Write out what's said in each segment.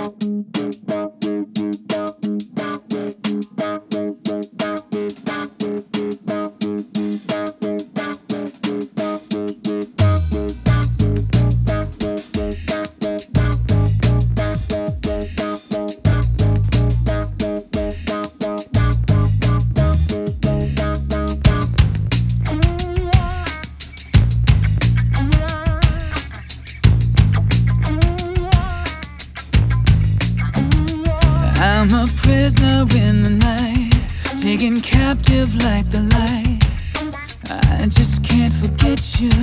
I'm a prisoner in the night, taken captive like the light. I just can't forget you.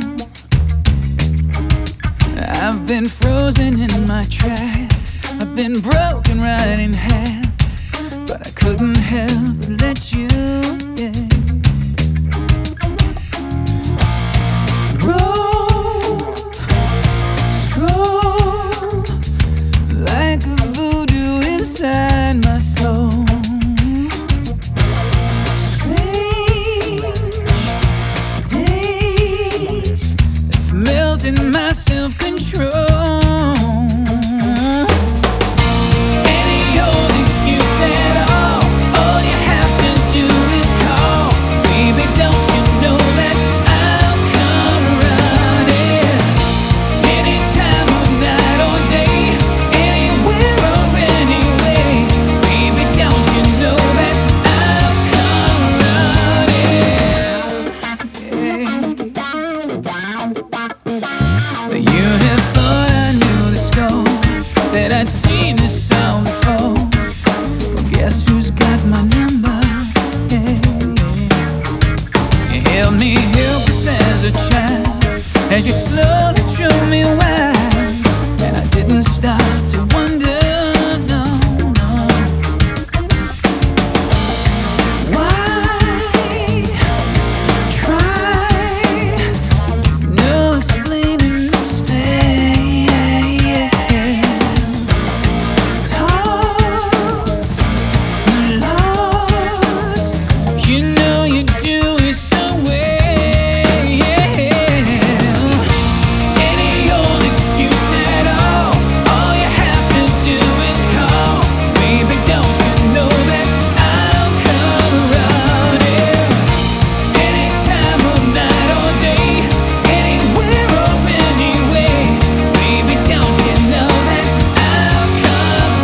I've been frozen in my tracks, I've been broken right in half, but I couldn't help but let you, yeah. Roll, stroll, like a voodoo inside my soul. Strange days have melted my self-control. Any old excuse at all, all you have to do is call. Baby, don't you know that I'll come running any time of night or day, anywhere or anyway. Baby, don't you know that I'll come running, yeah. But you'd have thought I knew the score, that I'd seen this song before. Well, guess who's got my number? Yeah. You held me helpless as a child, as you slowly drew me wide, and I didn't stop to wonder, no, no. Why try? There's no explaining this pain. Tossed and lost, you know you do it some way, yeah. Any old excuse at all you have to do is call. Baby, don't you know that I'll come running any time of night or day, anywhere or anyway. Baby, don't you know that I'll come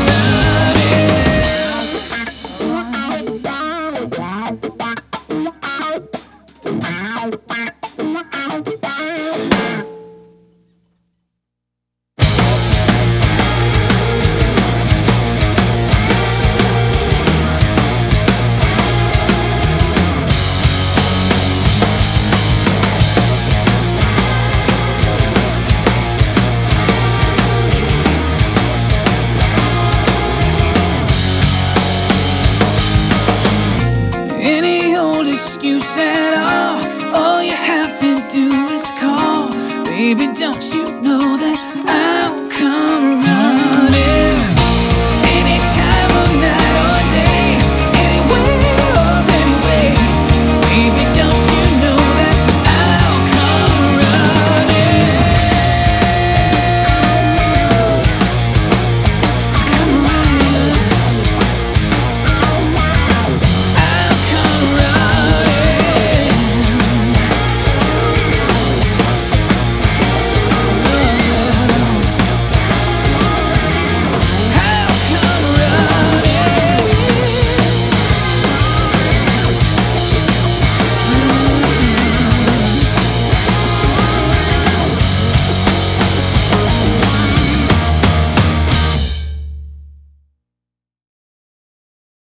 Any old excuse at all you have to do is call. Baby, don't you know that